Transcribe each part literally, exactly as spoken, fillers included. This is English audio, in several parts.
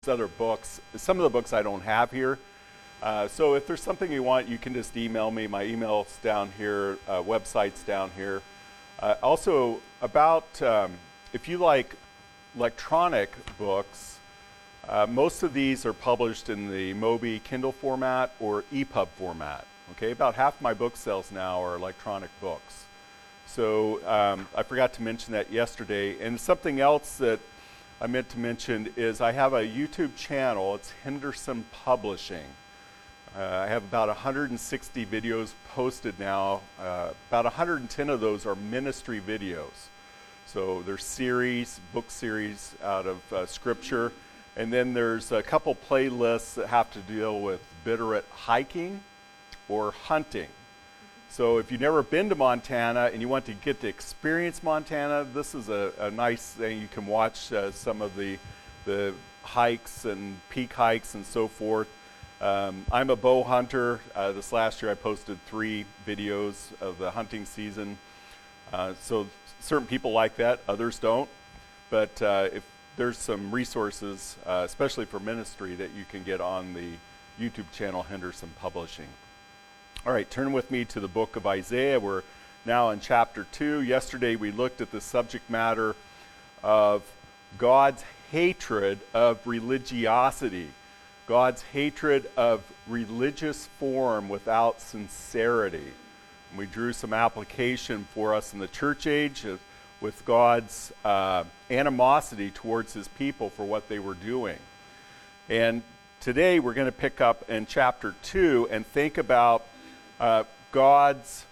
other books. Some of the books I don't have here. Uh, so if there's something you want, you can just email me. My email's down here, uh, website's down here. Uh, also, about um, if you like electronic books, uh, most of these are published in the Moby Kindle format or E P U B format. Okay, about half my book sales now are electronic books. So um, I forgot to mention that yesterday. And something else that I meant to mention is I have a YouTube channel. It's Henderson Publishing. Uh, I have about one hundred sixty videos posted now. Uh, about one hundred ten of those are ministry videos. So there's series, book series out of uh, Scripture. And then there's a couple playlists that have to deal with Bitterroot hiking or hunting. So if you've never been to Montana and you want to get to experience Montana, this is a, a nice thing. You can watch uh, some of the, the hikes and peak hikes and so forth. Um, I'm a bow hunter. Uh, this last year I posted three videos of the hunting season. Uh, so certain people like that, others don't. But uh, if there's some resources, uh, especially for ministry, that you can get on the YouTube channel Henderson Publishing. All right, turn with me to the book of Isaiah. We're now in chapter two. Yesterday we looked at the subject matter of God's hatred of religiosity, God's hatred of religious form without sincerity. And we drew some application for us in the church age of, with God's uh, animosity towards his people for what they were doing. And today we're going to pick up in chapter two and think about Uh, God's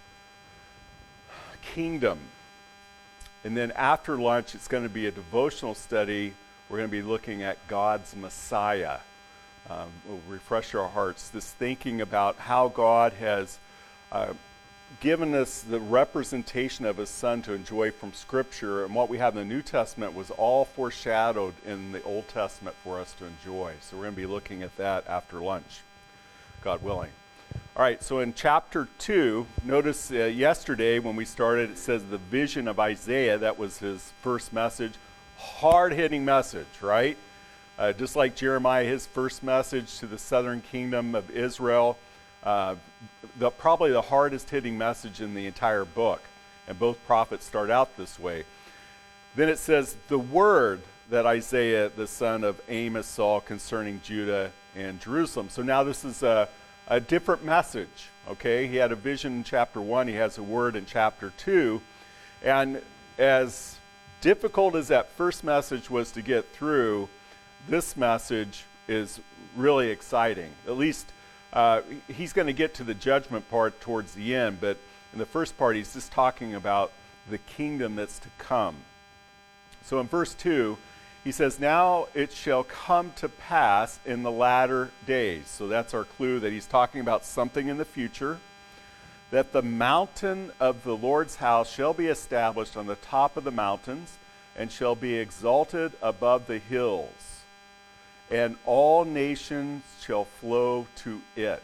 kingdom. And then after lunch, it's going to be a devotional study. We're going to be looking at God's Messiah. Um, we'll refresh our hearts. This thinking about how God has uh, given us the representation of his Son to enjoy from Scripture. And what we have in the New Testament was all foreshadowed in the Old Testament for us to enjoy. So we're going to be looking at that after lunch, God willing. All right, so in chapter two, notice uh, yesterday when we started, it says the vision of Isaiah. That was his first message. Hard-hitting message, right? Uh, just like Jeremiah, his first message to the southern kingdom of Israel. Uh, the, probably the hardest-hitting message in the entire book. And both prophets start out this way. Then it says, the word that Isaiah, the son of Amos, saw concerning Judah and Jerusalem. So now this is a... A different message, okay? He had a vision in chapter one. He has a word in chapter two. And as difficult as that first message was to get through, this message is really exciting. At least uh, he's going to get to the judgment part towards the end, but in the first part, he's just talking about the kingdom that's to come. So in verse two, he says, now it shall come to pass in the latter days. So that's our clue that he's talking about something in the future. That the mountain of the Lord's house shall be established on the top of the mountains and shall be exalted above the hills. And all nations shall flow to it.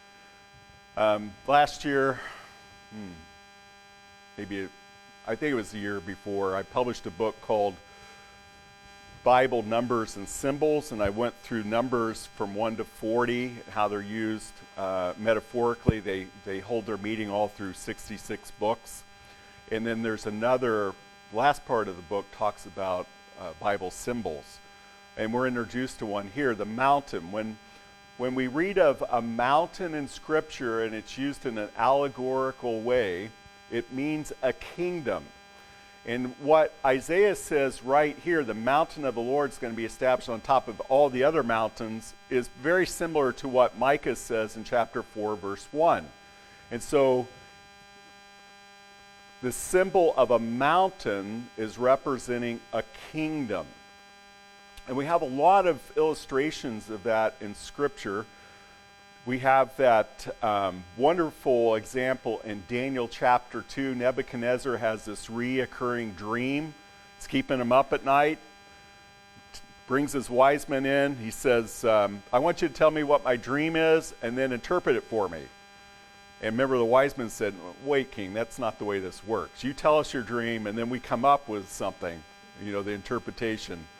Um, last year, hmm, maybe, it, I think it was the year before, I published a book called Bible Numbers and Symbols, and I went through numbers from one to forty, how they're used uh, metaphorically. They, they hold their meaning all through sixty-six books. And then there's another, last part of the book talks about uh, Bible symbols. And we're introduced to one here, the mountain. When, when we read of a mountain in Scripture and it's used in an allegorical way, it means a kingdom. And what Isaiah says right here, the mountain of the Lord is going to be established on top of all the other mountains, is very similar to what Micah says in chapter four, verse one. And so the symbol of a mountain is representing a kingdom. And we have a lot of illustrations of that in Scripture. We have that um, wonderful example in Daniel chapter two. Nebuchadnezzar has this reoccurring dream. It's keeping him up at night. T- brings his wise men in. He says, um, I want you to tell me what my dream is and then interpret it for me. And remember, the wise men said, wait, king, that's not the way this works. You tell us your dream and then we come up with something, you know, the interpretation.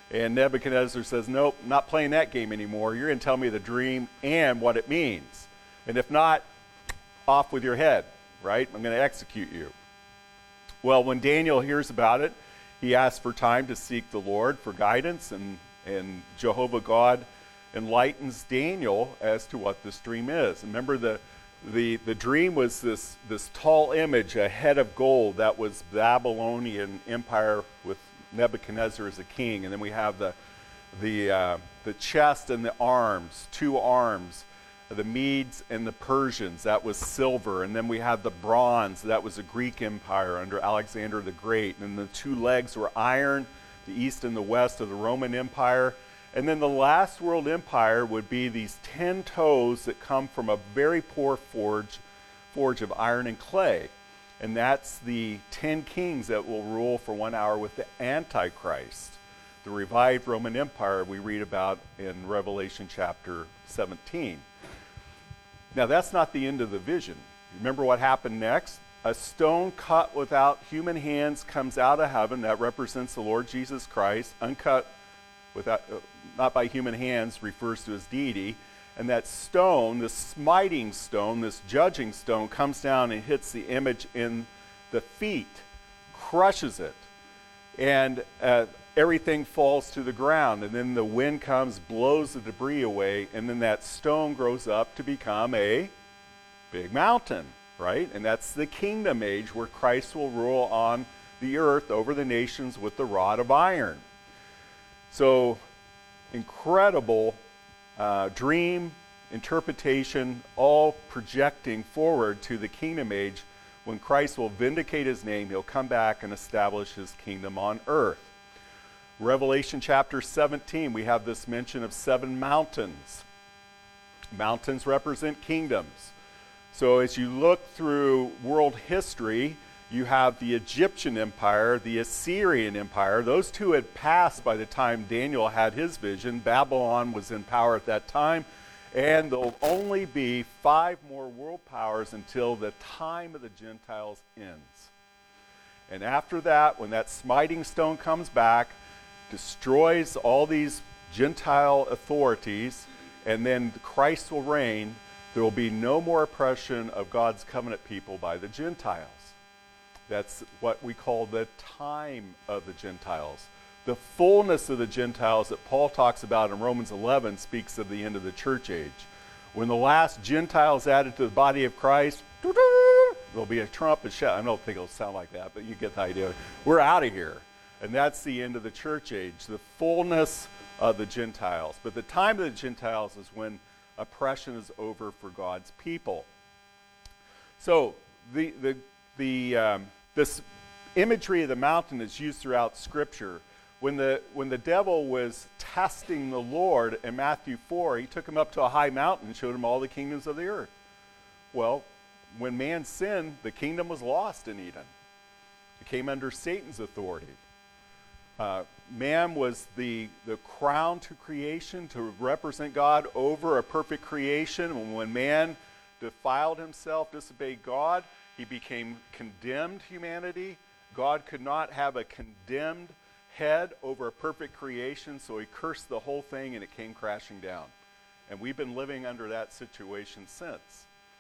And Nebuchadnezzar says, nope, not playing that game anymore. You're going to tell me the dream and what it means. And if not, off with your head, right? I'm going to execute you. Well, when Daniel hears about it, he asks for time to seek the Lord for guidance, and, and Jehovah God enlightens Daniel as to what this dream is. Remember, the the the dream was this this tall image, a head of gold, that was Babylonian Empire with Nebuchadnezzar as a king, and then we have the the uh, the chest and the arms, two arms, the Medes and the Persians, that was silver, and then we had the bronze, that was the Greek Empire under Alexander the Great, and the two legs were iron, the east and the west of the Roman Empire. And then the last world empire would be these ten toes that come from a very poor forge, forge of iron and clay. And that's the ten kings that will rule for one hour with the Antichrist, the revived Roman Empire we read about in Revelation chapter seventeen. Now, that's not the end of the vision. Remember what happened next? A stone cut without human hands comes out of heaven. That represents the Lord Jesus Christ. Uncut without, uh, not by human hands, refers to his deity. And that stone, this smiting stone, this judging stone, comes down and hits the image in the feet, crushes it. And uh, everything falls to the ground. And then the wind comes, blows the debris away, and then that stone grows up to become a big mountain, right? And that's the kingdom age where Christ will rule on the earth over the nations with the rod of iron. So, incredible uh, dream, interpretation, all projecting forward to the kingdom age when Christ will vindicate his name. He'll come back and establish his kingdom on earth. Revelation chapter seventeen, we have this mention of seven mountains. Mountains represent kingdoms. So as you look through world history, you have the Egyptian Empire, the Assyrian Empire. Those two had passed by the time Daniel had his vision. Babylon was in power at that time. And there'll only be five more world powers until the time of the Gentiles ends. And after that, when that smiting stone comes back, destroys all these Gentile authorities, and then Christ will reign, there will be no more oppression of God's covenant people by the Gentiles. That's what we call the time of the Gentiles. The fullness of the Gentiles that Paul talks about in Romans eleven speaks of the end of the church age. When the last Gentile is added to the body of Christ, there'll be a trumpet shout. I don't think it'll sound like that, but you get the idea. We're out of here. And that's the end of the church age, the fullness of the Gentiles. But the time of the Gentiles is when oppression is over for God's people. So the the the um, this imagery of the mountain is used throughout Scripture. When the when the devil was testing the Lord in Matthew four, he took him up to a high mountain and showed him all the kingdoms of the earth. Well, when man sinned, the kingdom was lost in Eden. It came under Satan's authority. Uh, man was the, the crown to creation, to represent God over a perfect creation. And when man defiled himself, disobeyed God, he became condemned humanity. God could not have a condemned head over a perfect creation, so he cursed the whole thing and it came crashing down. And we've been living under that situation since.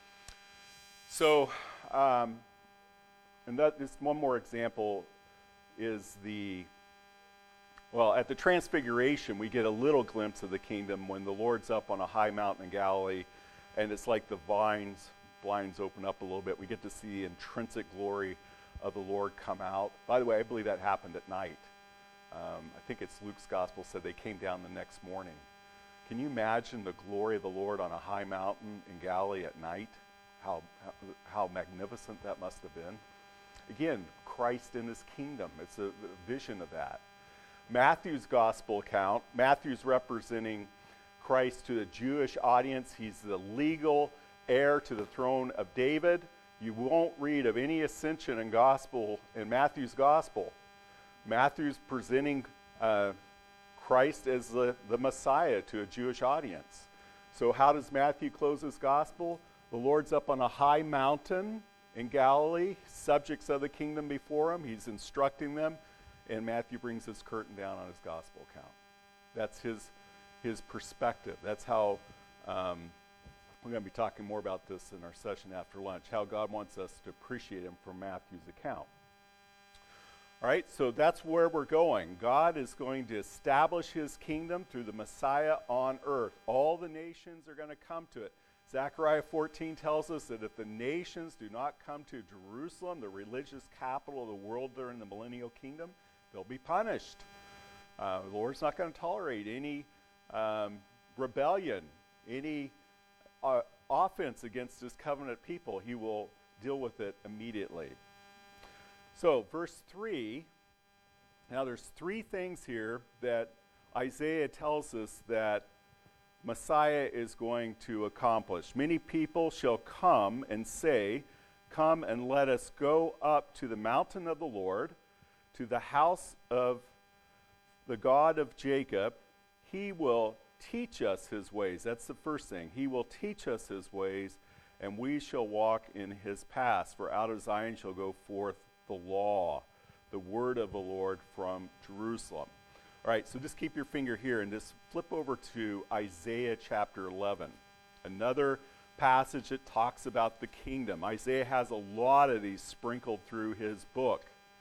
So, um, and that just one more example is the, well, at the Transfiguration, we get a little glimpse of the kingdom when the Lord's up on a high mountain in Galilee, and it's like the vines, blinds open up a little bit. We get to see the intrinsic glory of the Lord come out. By the way, I believe that happened at night. Um, I think it's Luke's gospel said they came down the next morning. Can you imagine the glory of the Lord on a high mountain in Galilee at night? How, how, how magnificent that must have been. Again, Christ in his kingdom. It's a, a vision of that. Matthew's gospel account, Matthew's representing Christ to the Jewish audience. He's the legal heir to the throne of David. You won't read of any ascension in gospel in Matthew's gospel. Matthew's presenting uh, Christ as the, the Messiah to a Jewish audience. So how does Matthew close his gospel? The Lord's up on a high mountain in Galilee, subjects of the kingdom before him. He's instructing them, and Matthew brings his curtain down on his gospel account. That's his his perspective. That's how um, we're going to be talking more about this in our session after lunch, how God wants us to appreciate him from Matthew's account. All right, so that's where we're going. God is going to establish his kingdom through the Messiah on earth. All the nations are going to come to it. Zechariah fourteen tells us that if the nations do not come to Jerusalem, the religious capital of the world during the millennial kingdom, they'll be punished. Uh, the Lord's not going to tolerate any um, rebellion, any uh, offense against his covenant people. He will deal with it immediately. So, verse three, now there's three things here that Isaiah tells us that Messiah is going to accomplish. Many people shall come and say, "Come and let us go up to the mountain of the Lord, to the house of the God of Jacob. He will teach us his ways." That's the first thing. He will teach us his ways, and we shall walk in his paths. For out of Zion shall go forth the law, the word of the Lord from Jerusalem. All right, so just keep your finger here and just flip over to Isaiah chapter eleven. Another passage that talks about the kingdom. Isaiah has a lot of these sprinkled through his book.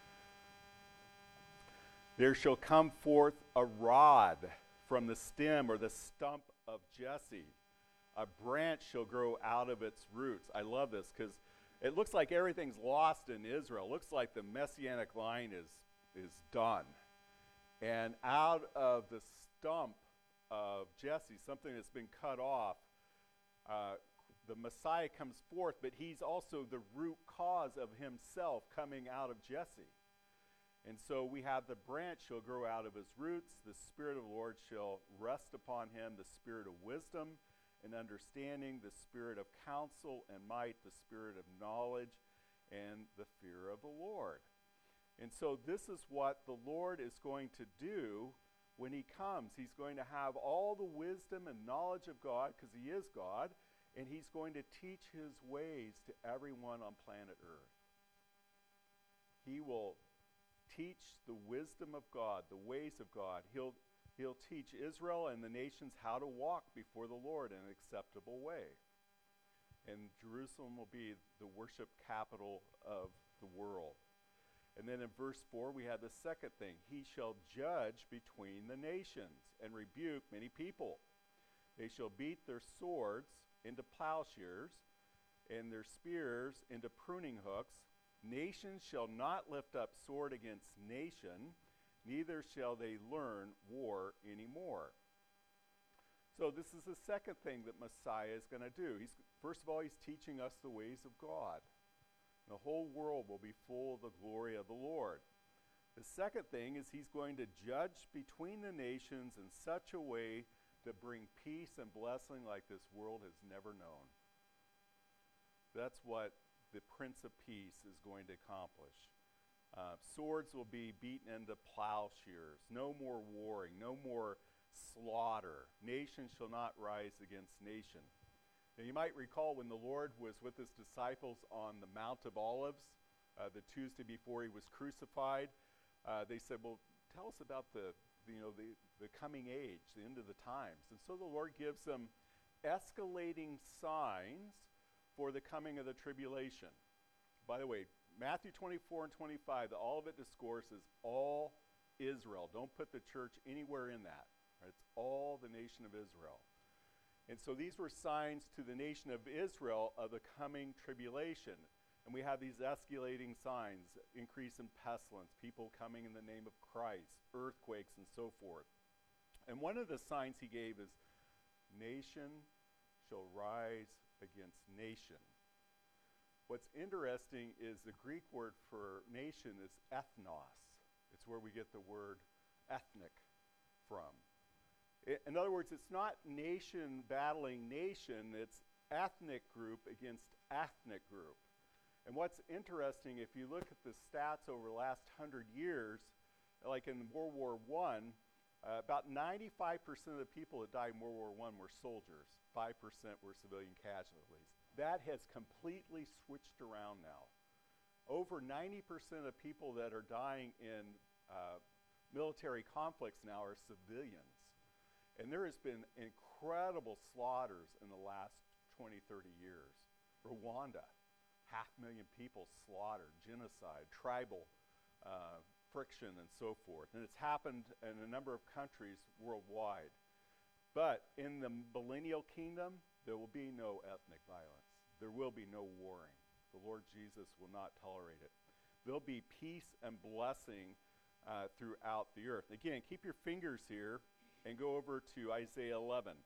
There shall come forth a rod from the stem or the stump of Jesse. A branch shall grow out of its roots. I love this because it looks like everything's lost in Israel. It looks like the messianic line is, is done. And out of the stump of Jesse, something that's been cut off, uh, the Messiah comes forth, but he's also the root cause of himself coming out of Jesse. And so we have the branch shall grow out of his roots. The Spirit of the Lord shall rest upon him, the Spirit of wisdom and understanding, the Spirit of counsel and might, the Spirit of knowledge and the fear of the Lord. And so this is what the Lord is going to do when he comes. He's going to have all the wisdom and knowledge of God, because he is God, and he's going to teach his ways to everyone on planet Earth. He will teach the wisdom of God, the ways of God. He'll, he'll teach Israel and the nations how to walk before the Lord in an acceptable way. And Jerusalem will be the worship capital of the world. And then in verse four, we have the second thing. He shall judge between the nations and rebuke many people. They shall beat their swords into plowshares and their spears into pruning hooks. Nations shall not lift up sword against nation, neither shall they learn war anymore. So this is the second thing that Messiah is going to do. He's, first of all, he's teaching us the ways of God. The whole world will be full of the glory of the Lord. The second thing is he's going to judge between the nations in such a way to bring peace and blessing like this world has never known. That's what the Prince of Peace is going to accomplish. Uh, swords will be beaten into plowshares. No more warring. No more slaughter. Nation shall not rise against nation. Now, you might recall when the Lord was with his disciples on the Mount of Olives, uh, the Tuesday before he was crucified, uh, they said, well, tell us about the, the, you know, the, the coming age, the end of the times. And so the Lord gives them escalating signs for the coming of the tribulation. By the way, Matthew twenty-four and twenty-five, the Olivet Discourse is all Israel. Don't put the church anywhere in that. Right? It's all the nation of Israel. And so these were signs to the nation of Israel of the coming tribulation. And we have these escalating signs, increase in pestilence, people coming in the name of Christ, earthquakes, and so forth. And one of the signs he gave is, nation shall rise against nation. What's interesting is the Greek word for nation is ethnos. It's where we get the word ethnic from. In other words, it's not nation battling nation, it's ethnic group against ethnic group. And what's interesting, if you look at the stats over the last hundred years, like in World War One, uh, about ninety-five percent of the people that died in World War One were soldiers. five percent were civilian casualties. That has completely switched around now. Over ninety percent of people that are dying in uh, military conflicts now are civilians. And there has been incredible slaughters in the last twenty, thirty years. Rwanda, half a million people slaughtered, genocide, tribal uh, friction, and so forth. And it's happened in a number of countries worldwide. But in the millennial kingdom, there will be no ethnic violence. There will be no warring. The Lord Jesus will not tolerate it. There'll be peace and blessing uh, throughout the earth. Again, keep your fingers here and go over to Isaiah eleven.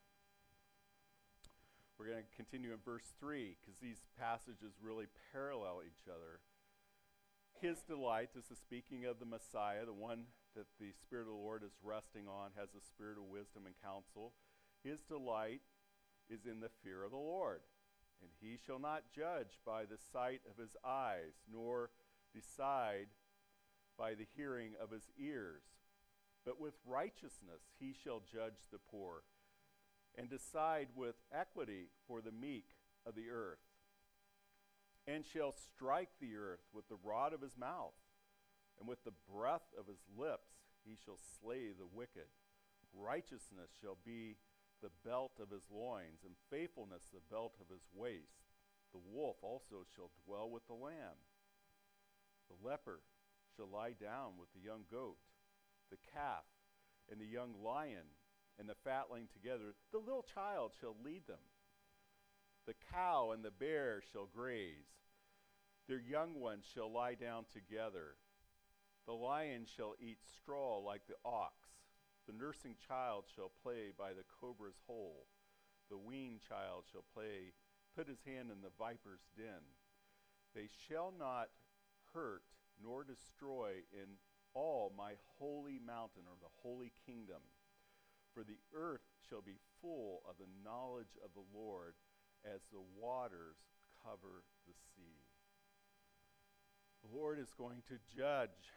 We're going to continue in verse three because these passages really parallel each other. His delight, this is speaking of the Messiah, the one that the Spirit of the Lord is resting on, has a spirit of wisdom and counsel. His delight is in the fear of the Lord. And he shall not judge by the sight of his eyes, nor decide by the hearing of his ears. But with righteousness he shall judge the poor, and decide with equity for the meek of the earth. And shall strike the earth with the rod of his mouth, and with the breath of his lips he shall slay the wicked. Righteousness shall be the belt of his loins, and faithfulness the belt of his waist. The wolf also shall dwell with the lamb. The leopard shall lie down with the young goat, the calf and the young lion and the fatling together. The little child shall lead them. The cow and the bear shall graze. Their young ones shall lie down together. The lion shall eat straw like the ox. The nursing child shall play by the cobra's hole. The weaned child shall play, put his hand in the viper's den. They shall not hurt nor destroy in all my holy mountain, or the holy kingdom. For the earth shall be full of the knowledge of the Lord, as the waters cover the sea. The Lord is going to judge.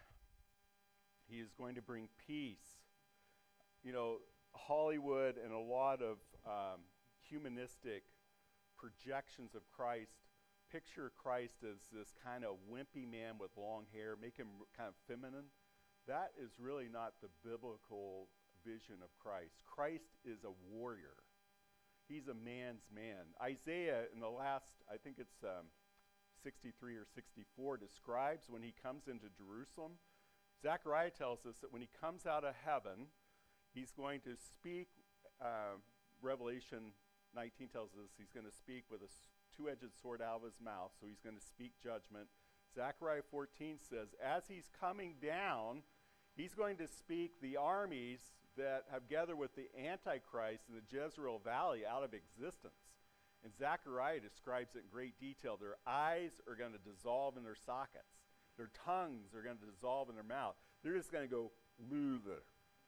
He is going to bring peace. You know, Hollywood and a lot of um, humanistic projections of Christ picture Christ as this kind of wimpy man with long hair, make him kind of feminine. That is really not the biblical vision of Christ. Christ is a warrior. He's a man's man. Isaiah, in the last, I think it's um, sixty-three or sixty-four, describes when he comes into Jerusalem. Zechariah tells us that when he comes out of heaven, he's going to speak. Uh, Revelation nineteen tells us he's going to speak with a two-edged sword out of his mouth, so he's going to speak judgment. Zechariah fourteen says, as he's coming down, he's going to speak the armies that have gathered with the Antichrist in the Jezreel Valley out of existence. And Zechariah describes it in great detail. Their eyes are going to dissolve in their sockets. Their tongues are going to dissolve in their mouth. They're just going to go loother.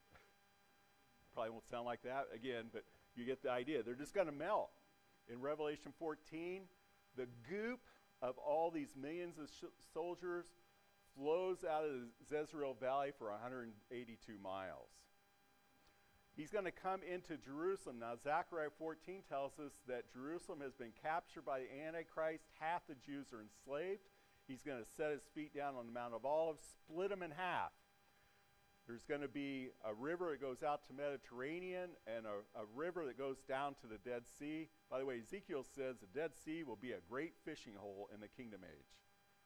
Probably won't sound like that again, but you get the idea. They're just going to melt. In Revelation fourteen, the goop of all these millions of sh- soldiers flows out of the Jezreel Valley for one hundred eighty-two miles. He's going to come into Jerusalem. Now, Zechariah fourteen tells us that Jerusalem has been captured by the Antichrist. Half the Jews are enslaved. He's going to set his feet down on the Mount of Olives, split them in half. There's going to be a river that goes out to Mediterranean and a, a river that goes down to the Dead Sea. By the way, Ezekiel says the Dead Sea will be a great fishing hole in the kingdom age.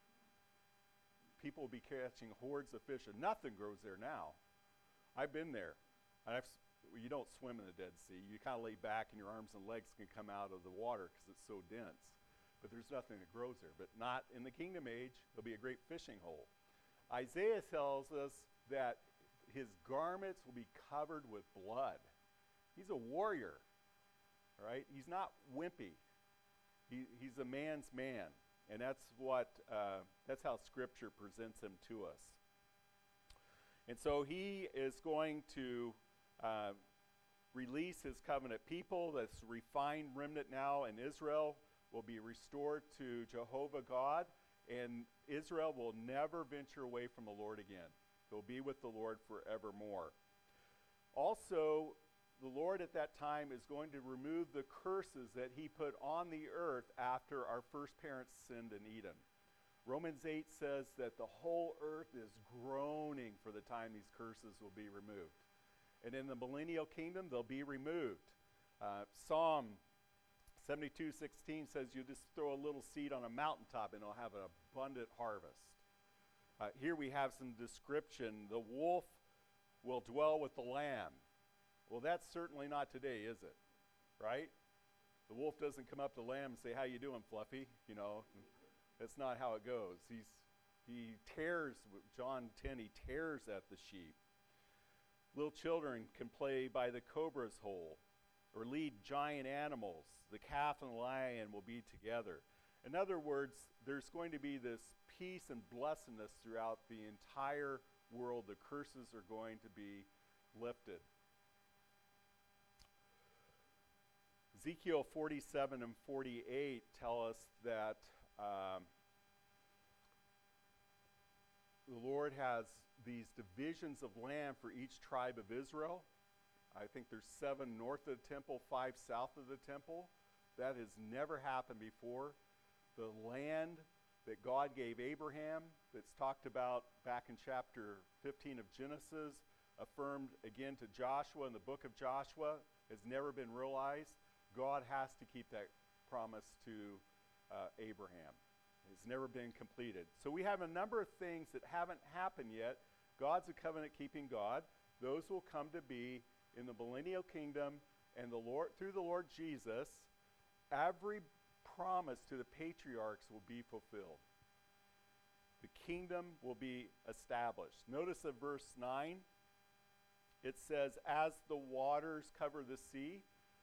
People will be catching hordes of fish, and nothing grows there now. I've been there. I've, you don't swim in the Dead Sea. You kind of lay back and your arms and legs can come out of the water because it's so dense. But there's nothing that grows there. But not in the kingdom age. There'll be a great fishing hole. Isaiah tells us that his garments will be covered with blood. He's a warrior, all right? He's not wimpy. He, he's a man's man, and that's what uh, that's how Scripture presents him to us. And so he is going to uh, release his covenant people. This refined remnant now in Israel will be restored to Jehovah God, and Israel will never venture away from the Lord again. They'll be with the Lord forevermore. Also, the Lord at that time is going to remove the curses that he put on the earth after our first parents sinned in Eden. Romans eight says that the whole earth is groaning for the time these curses will be removed. And in the millennial kingdom, they'll be removed. Uh, Psalm seventy-two sixteen says you just throw a little seed on a mountaintop and it'll have an abundant harvest. Uh, here we have some description. The wolf will dwell with the lamb. Well, that's certainly not today, is it? Right? The wolf doesn't come up to the lamb and say, "How you doing, Fluffy?" You know, that's not how it goes. He's he tears, John ten, he tears at the sheep. Little children can play by the cobra's hole or lead giant animals. The calf and the lion will be together. In other words, there's going to be this peace and blessedness throughout the entire world. The curses are going to be lifted. Ezekiel forty-seven and forty-eight tell us that um, the Lord has these divisions of land for each tribe of Israel. I think there's seven north of the temple, five south of the temple. That has never happened before. The land that God gave Abraham, that's talked about back in chapter fifteen of Genesis, affirmed again to Joshua in the book of Joshua, has never been realized. God has to keep that promise to uh, Abraham. It's never been completed. So we have a number of things that haven't happened yet. God's a covenant-keeping God. Those will come to be in the millennial kingdom, and the Lord, through the Lord Jesus, every promise to the patriarchs will be fulfilled. The kingdom will be established. Notice in verse nine, it says, "As the waters cover the sea."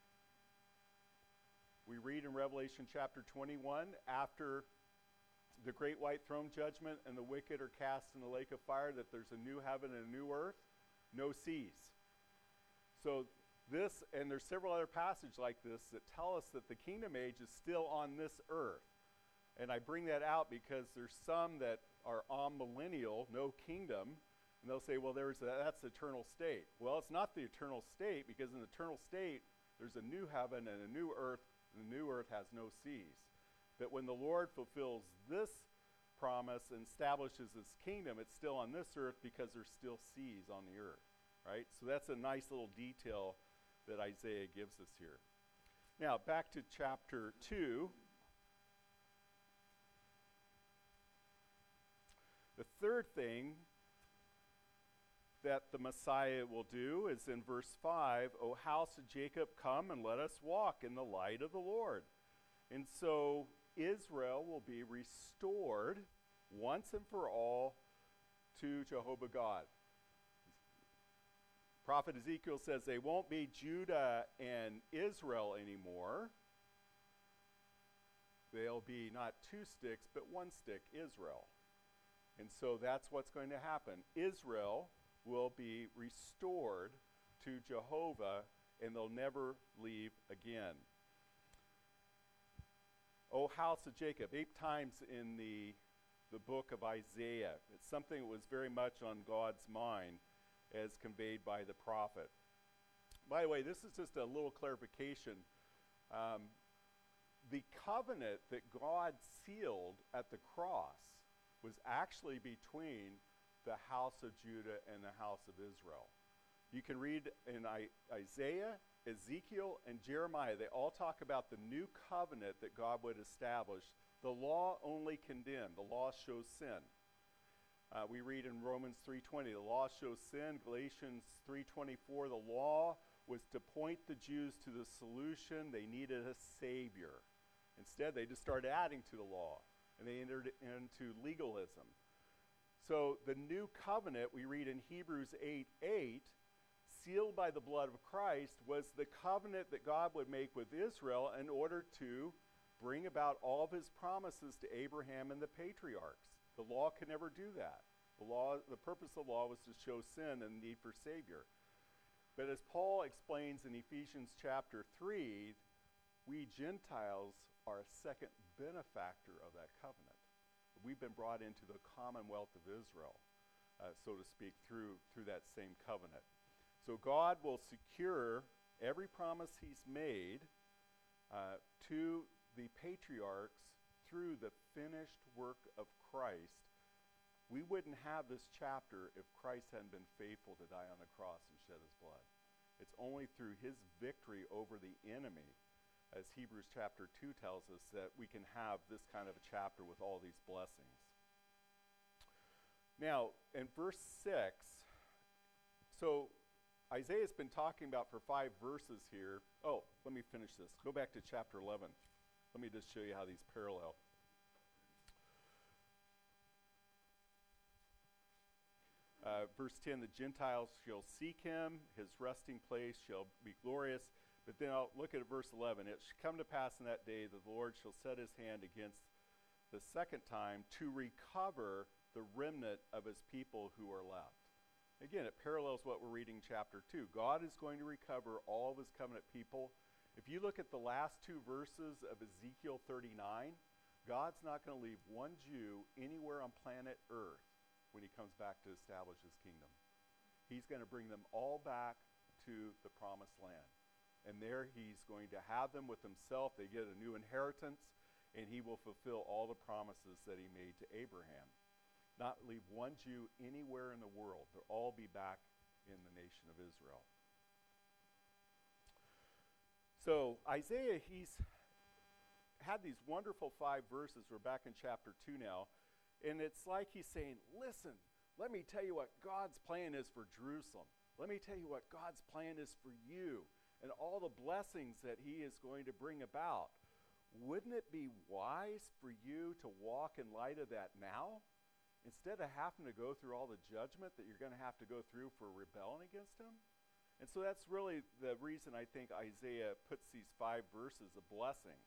We read in Revelation chapter twenty-one, after the great white throne judgment and the wicked are cast in the lake of fire, that there's a new heaven and a new earth, no seas. So this, and there's several other passages like this that tell us that the kingdom age is still on this earth. And I bring that out because there's some that are amillennial, no kingdom, and they'll say, well, there's a, that's the eternal state. Well, it's not the eternal state, because in the eternal state, there's a new heaven and a new earth. The new earth has no seas. But when the Lord fulfills this promise and establishes his kingdom, it's still on this earth because there's still seas on the earth, right? So that's a nice little detail that Isaiah gives us here. Now, back to chapter two. The third thing that the Messiah will do is in verse five, "O house of Jacob, come and let us walk in the light of the Lord." And so Israel will be restored once and for all to Jehovah God. Prophet Ezekiel says they won't be Judah and Israel anymore. They'll be not two sticks, but one stick, Israel. And so that's what's going to happen. Israel will be restored to Jehovah, and they'll never leave again. O house of Jacob, eight times in the, the book of Isaiah. It's something that was very much on God's mind as conveyed by the prophet. By the way, this is just a little clarification. Um, the covenant that God sealed at the cross was actually between the house of Judah and the house of Israel. You can read in I- Isaiah, Ezekiel, and Jeremiah. They all talk about the new covenant that God would establish. The law only condemned. The law shows sin. Uh, we read in Romans three twenty, the law shows sin. Galatians three twenty-four, the law was to point the Jews to the solution. They needed a savior. Instead, they just started adding to the law, and they entered into legalism. So the new covenant, we read in Hebrews eight eight, sealed by the blood of Christ, was the covenant that God would make with Israel in order to bring about all of his promises to Abraham and the patriarchs. The law could never do that. The law, the purpose of the law was to show sin and the need for Savior. But as Paul explains in Ephesians chapter three, we Gentiles are a second benefactor of that covenant. We've been brought into the commonwealth of Israel, uh, so to speak, through, through that same covenant. So God will secure every promise he's made uh, to the patriarchs through the finished work of Christ We wouldn't have this chapter if Christ hadn't been faithful to die on the cross and shed his blood. It's only through his victory over the enemy, as Hebrews chapter two tells us, that we can have this kind of a chapter with all these blessings. Now, in verse six, so Isaiah's been talking about for five verses here. Oh, let me finish this. Go back to chapter eleven. Let me just show you how these parallel. Uh, verse ten, the Gentiles shall seek him, his resting place shall be glorious. But then I'll look at verse eleven. It shall come to pass in that day that the Lord shall set his hand against the second time to recover the remnant of his people who are left. Again, it parallels what we're reading in chapter two. God is going to recover all of his covenant people. If you look at the last two verses of Ezekiel thirty-nine, God's not going to leave one Jew anywhere on planet Earth when he comes back to establish his kingdom. He's going to bring them all back to the promised land. And there he's going to have them with himself. They get a new inheritance, and he will fulfill all the promises that he made to Abraham. Not leave one Jew anywhere in the world. They'll all be back in the nation of Israel. So Isaiah, he's had these wonderful five verses. We're back in chapter two now. And it's like he's saying, listen, let me tell you what God's plan is for Jerusalem. Let me tell you what God's plan is for you and all the blessings that he is going to bring about. Wouldn't it be wise for you to walk in light of that now, instead of having to go through all the judgment that you're going to have to go through for rebelling against him? And so that's really the reason I think Isaiah puts these five verses of blessing.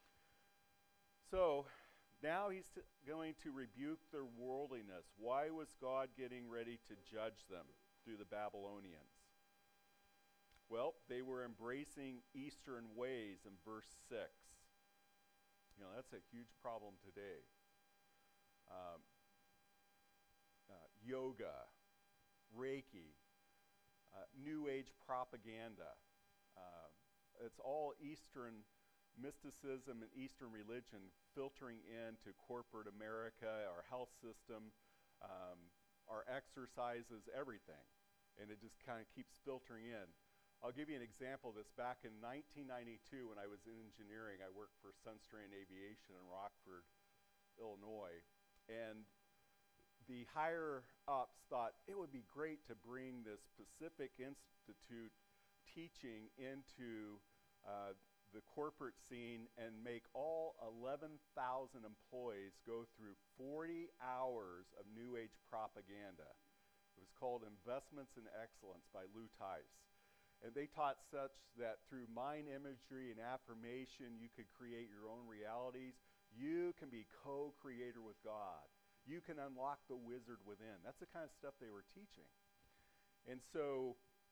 So now he's t- going to rebuke their worldliness. Why was God getting ready to judge them through the Babylonians? Well, they were embracing Eastern ways in verse six. You know, that's a huge problem today. Um, uh, yoga, Reiki, uh, New Age propaganda. Uh, it's all Eastern mysticism and Eastern religion filtering into corporate America, our health system, um, our exercises, everything. And it just kind of keeps filtering in. I'll give you an example of this. Back in nineteen ninety-two, when I was in engineering, I worked for Sunstrain Aviation in Rockford, Illinois. And the higher-ups thought it would be great to bring this Pacific Institute teaching into uh, the corporate scene and make all eleven thousand employees go through forty hours of New Age propaganda. It was called Investments in Excellence by Lou Tice. And they taught such that through mind imagery and affirmation, you could create your own realities. You can be co-creator with God. You can unlock the wizard within. That's the kind of stuff they were teaching. And so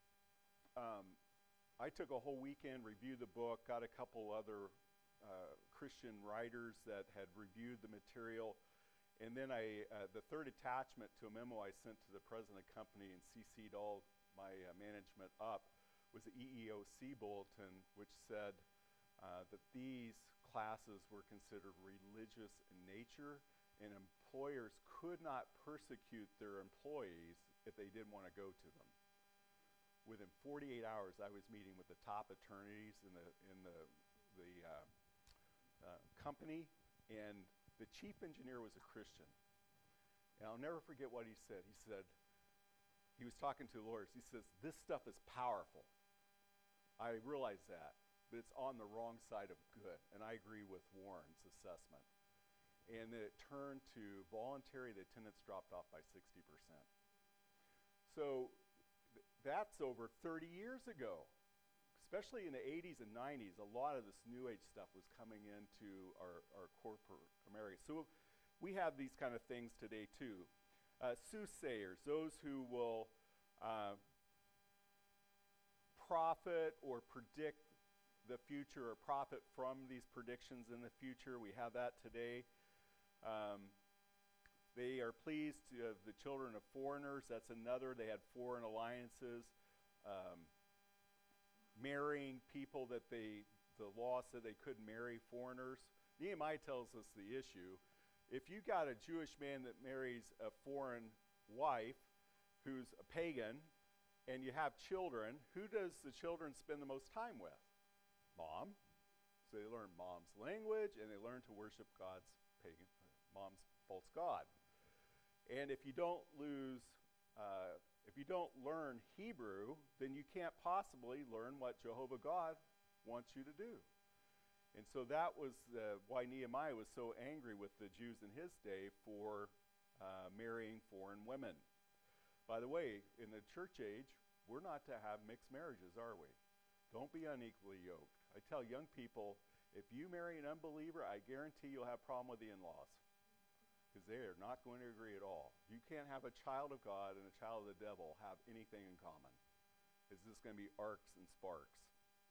um, I took a whole weekend, reviewed the book, got a couple other uh, Christian writers that had reviewed the material. And then I, uh, the third attachment to a memo I sent to the president of the company and C C'd all my uh, management up was the E E O C bulletin, which said uh, that these classes were considered religious in nature, and employers could not persecute their employees if they didn't want to go to them. Within forty-eight hours, I was meeting with the top attorneys in the in the the uh, uh, company, and the chief engineer was a Christian. And I'll never forget what he said. He said, he was talking to lawyers. He says, "This stuff is powerful. I realize that, but it's on the wrong side of good." And I agree with Warren's assessment. And then it turned to voluntary, the attendance dropped off by sixty percent. So th- that's over thirty years ago. Especially in the eighties and nineties, a lot of this New Age stuff was coming into our, our corporate America. So we have these kind of things today too. Uh, soothsayers, those who will uh, profit or predict the future or profit from these predictions in the future. We have that today. Um, they are pleased to have the children of foreigners. That's another. They had foreign alliances. Um, marrying people that they, the law said they couldn't marry foreigners. Nehemiah tells us the issue. if you got a Jewish man that marries a foreign wife who's a pagan, and you have children, who does the children spend the most time with? Mom. So they learn mom's language, and they learn to worship God's pagan, mom's false god. And if you don't lose, uh, if you don't learn Hebrew, then you can't possibly learn what Jehovah God wants you to do. And so that was uh, why Nehemiah was so angry with the Jews in his day for uh, marrying foreign women. By the way, in the church age, we're not to have mixed marriages, are we? Don't be unequally yoked. I tell young people, if you marry an unbeliever, I guarantee you'll have a problem with the in-laws, because they are not going to agree at all. You can't have a child of God and a child of the devil have anything in common. It's just going to be arcs and sparks.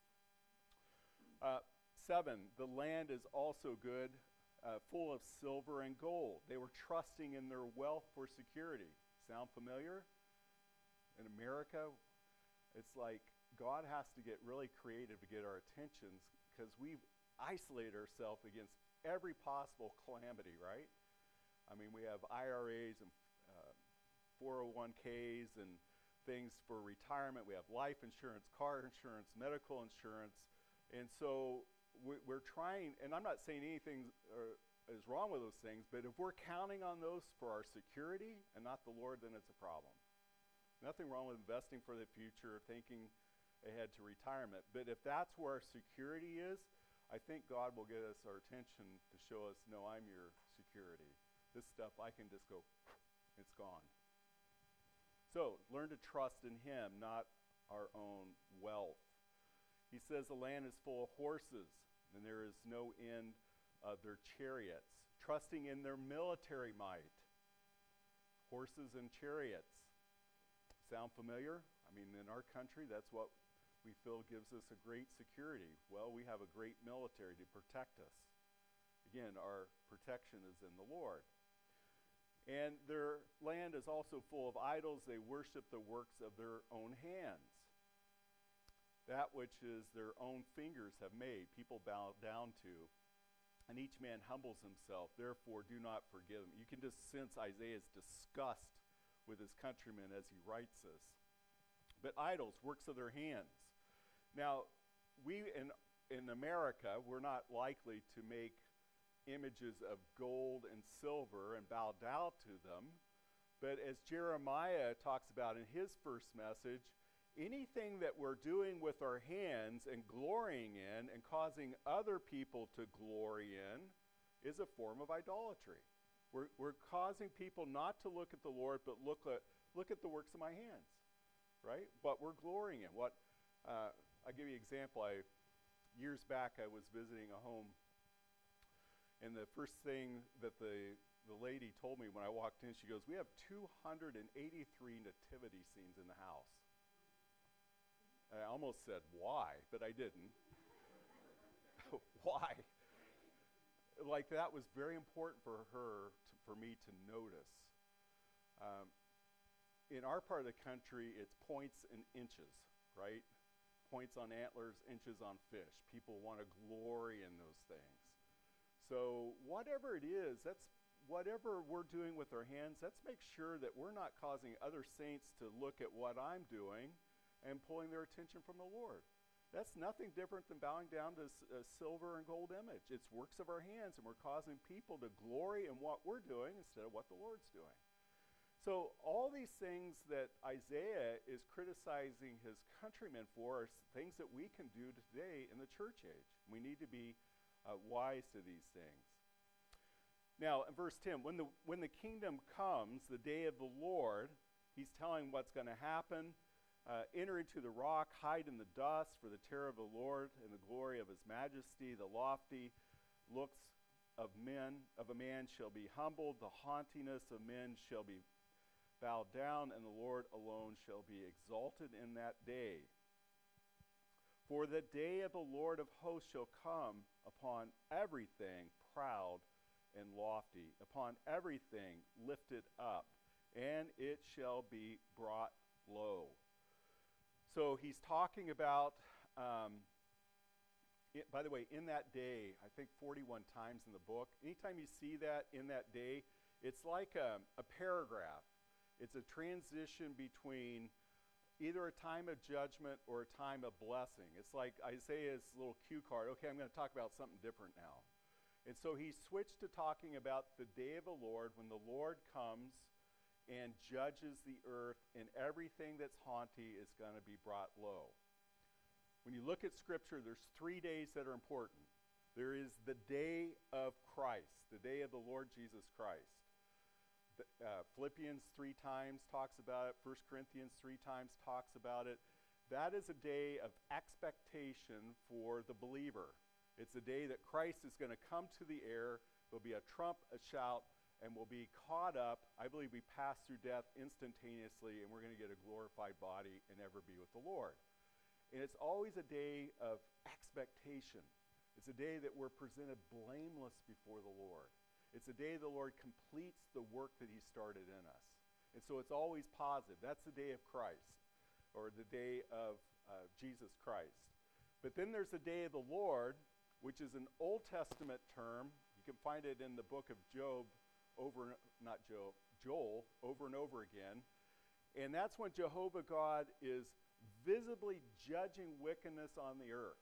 Uh, seven, the land is also good, uh, full of silver and gold. They were trusting in their wealth for security. Sound familiar? In America, it's like God has to get really creative to get our attentions, because we've isolated ourselves against every possible calamity, right? I mean, we have I R As and uh, four oh one k's and things for retirement. We have life insurance, car insurance, medical insurance. And so we, we're trying, and I'm not saying anything uh, is wrong with those things, but if we're counting on those for our security and not the Lord, then it's a problem. Nothing wrong with investing for the future, thinking ahead to retirement. But if that's where our security is, I think God will get us our attention to show us, no, I'm your security. This stuff, I can just go, it's gone. So, learn to trust in Him, not our own wealth. He says the land is full of horses, and there is no end of their chariots. Trusting in their military might. Horses and chariots. Sound familiar? I mean, in our country, that's what we feel gives us a great security. Well, we have a great military to protect us. Again, our protection is in the Lord. And their land is also full of idols. They worship the works of their own hands. That which is their own fingers have made, people bow down to. And each man humbles himself. Therefore, do not forgive them. You can just sense Isaiah's disgust with his countrymen as he writes this. But idols, works of their hands. Now, we in, in America, we're not likely to make images of gold and silver and bow down to them. But as Jeremiah talks about in his first message, anything that we're doing with our hands and glorying in and causing other people to glory in is a form of idolatry. We're, we're causing people not to look at the Lord, but look at, look at the works of my hands, right? What we're glorying in. What uh, I'll give you an example. I, years back, I was visiting a home, and the first thing that the, the lady told me when I walked in, she goes, we have two hundred eighty-three nativity scenes in the house. And I almost said, why? But I didn't. Why? Like, that was very important for her, to, for me to notice. Um, in our part of the country, it's points and inches, right? Points on antlers, inches on fish. People want to glory in those things. So whatever it is, that's whatever we're doing with our hands, let's make sure that we're not causing other saints to look at what I'm doing and pulling their attention from the Lord. That's nothing different than bowing down to a silver and gold image. It's works of our hands, and we're causing people to glory in what we're doing instead of what the Lord's doing. So all these things that Isaiah is criticizing his countrymen for are things that we can do today in the church age. We need to be uh, wise to these things. Now, in verse ten, when the, when the kingdom comes, the day of the Lord, he's telling what's going to happen. Uh, enter into the rock, hide in the dust, for the terror of the Lord and the glory of his majesty, the lofty looks of men, of a man shall be humbled, the haughtiness of men shall be bowed down, and the Lord alone shall be exalted in that day. For the day of the Lord of hosts shall come upon everything proud and lofty, upon everything lifted up, and it shall be brought low. So he's talking about um, by the way, in that day, I think forty-one times in the book, anytime you see that in that day, it's like a, a paragraph. It's a transition between either a time of judgment or a time of blessing. It's like Isaiah's little cue card. Okay, I'm going to talk about something different now. And so he switched to talking about the day of the Lord, when the Lord comes and judges the earth, and everything that's haughty is going to be brought low. When you look at Scripture, there's three days that are important. There is the day of Christ, the day of the Lord Jesus Christ. Uh, Philippians three times talks about it. First Corinthians three times talks about it. That is a day of expectation for the believer. It's a day that Christ is going to come to the air. There'll be a trump, a shout, and we'll be caught up. I believe we pass through death instantaneously, and we're going to get a glorified body and ever be with the Lord. And it's always a day of expectation. It's a day that we're presented blameless before the Lord. It's a day the Lord completes the work that he started in us. And so it's always positive. That's the day of Christ, or the day of uh, Jesus Christ. But then there's the day of the Lord, which is an Old Testament term. You can find it in the book of Job, over, not Job, Joel, over and over again. And that's when Jehovah God is visibly judging wickedness on the earth.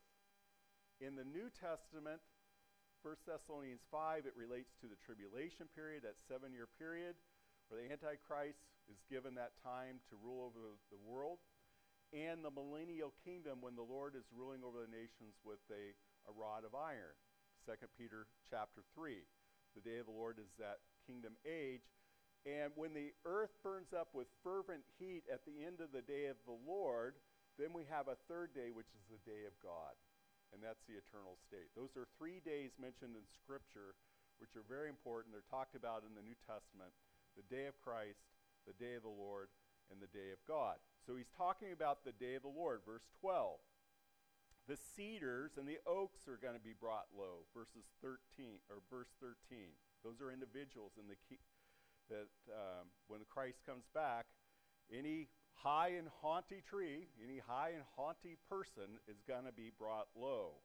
In the New Testament, First Thessalonians five, it relates to the tribulation period, that seven-year period, where the Antichrist is given that time to rule over the world, and the millennial kingdom, when the Lord is ruling over the nations with a, a rod of iron. Second Peter chapter three. The day of the Lord is that kingdom age. And when the earth burns up with fervent heat at the end of the day of the Lord, then we have a third day, which is the day of God. And that's the eternal state. Those are three days mentioned in Scripture, which are very important. They're talked about in the New Testament. The day of Christ, the day of the Lord, and the day of God. So he's talking about the day of the Lord, verse twelve. The cedars and the oaks are going to be brought low, verses thirteen, or verse thirteen. Those are individuals in the key, that um, when Christ comes back, any high and haughty tree, any high and haughty person is going to be brought low.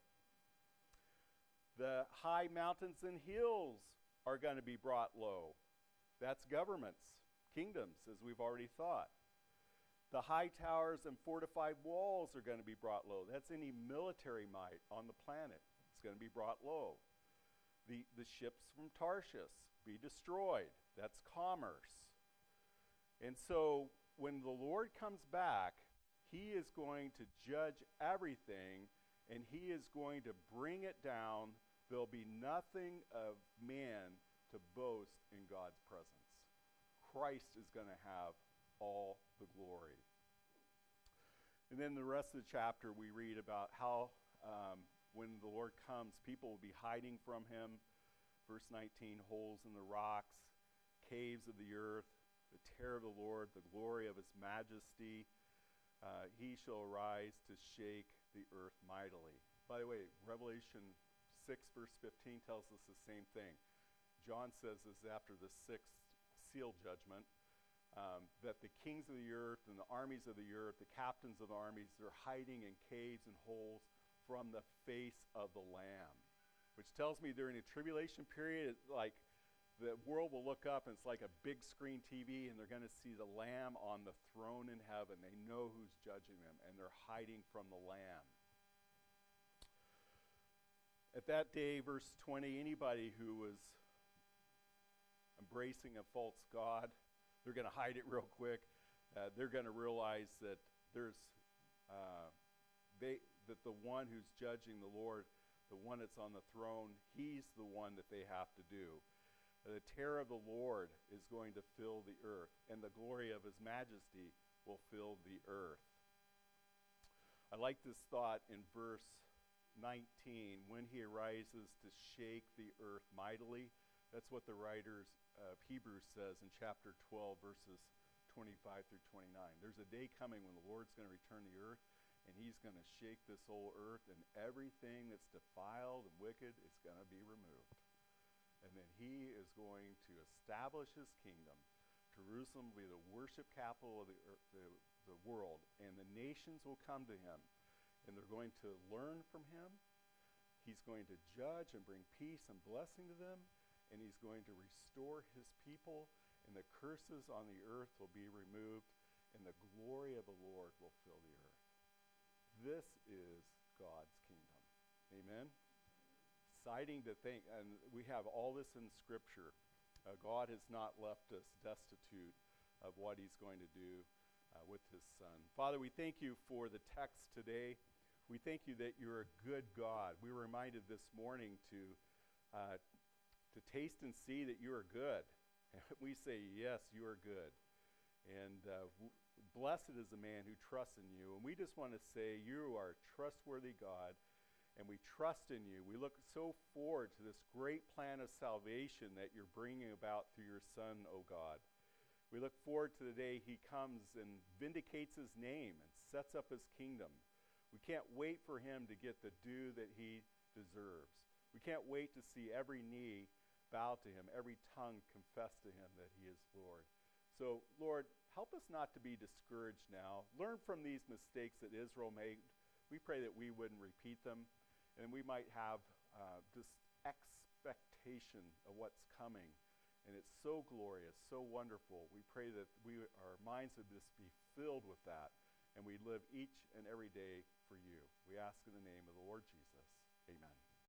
The high mountains and hills are going to be brought low. That's governments, kingdoms, as we've already thought. The high towers and fortified walls are going to be brought low. That's any military might on the planet. It's going to be brought low. The, the ships from Tarshish be destroyed. That's commerce. And so when the Lord comes back, he is going to judge everything, and he is going to bring it down. There'll be nothing of man to boast in God's presence. Christ is going to have all the glory. And then the rest of the chapter, we read about how um, when the Lord comes, people will be hiding from him. Verse nineteen, holes in the rocks, caves of the earth, the terror of the Lord, the glory of his majesty. Uh, he shall arise to shake the earth mightily. By the way, Revelation six, verse fifteen tells us the same thing. John says this after the sixth seal judgment, um, that the kings of the earth and the armies of the earth, the captains of the armies, they're hiding in caves and holes from the face of the Lamb. Which tells me during the tribulation period, like the world will look up and it's like a big screen T V, and they're going to see the Lamb on the throne in heaven. They know who's judging them, and they're hiding from the Lamb. At that day, verse twenty, anybody who was embracing a false god, they're going to hide it real quick. Uh, they're going to realize that there's uh, they that the one who's judging the Lord, the one that's on the throne, he's the one that they have to do. The terror of the Lord is going to fill the earth, and the glory of his majesty will fill the earth. I like this thought in verse nineteen, when he arises to shake the earth mightily. That's what the writer of Hebrews says in chapter twelve, verses twenty-five through twenty-nine. There's a day coming when the Lord's going to return the earth, and he's going to shake this whole earth, and everything that's defiled and wicked is going to be removed. And then he is going to establish his kingdom. Jerusalem will be the worship capital of the, the, the world, and the nations will come to him, and they're going to learn from him. He's going to judge and bring peace and blessing to them, and he's going to restore his people, and the curses on the earth will be removed, and the glory of the Lord will fill the earth. This is God's kingdom. Amen? Exciting to think, and we have all this in Scripture. Uh, God has not left us destitute of what he's going to do uh, with his Son. Father, we thank you for the text today. We thank you that you're a good God. We were reminded this morning to uh, to taste and see that you are good. And we say, yes, you are good. And uh, w- blessed is the man who trusts in you. And we just want to say you are a trustworthy God, and we trust in you. We look so forward to this great plan of salvation that you're bringing about through your Son, O God. We look forward to the day he comes and vindicates his name and sets up his kingdom. We can't wait for him to get the due that he deserves. We can't wait to see every knee bow to him, every tongue confess to him that he is Lord. So, Lord, help us not to be discouraged now. Learn from these mistakes that Israel made. We pray that we wouldn't repeat them, and we might have uh, this expectation of what's coming. And it's so glorious, so wonderful. We pray that we, our minds would just be filled with that, and we live each and every day for you. We ask in the name of the Lord Jesus. Amen.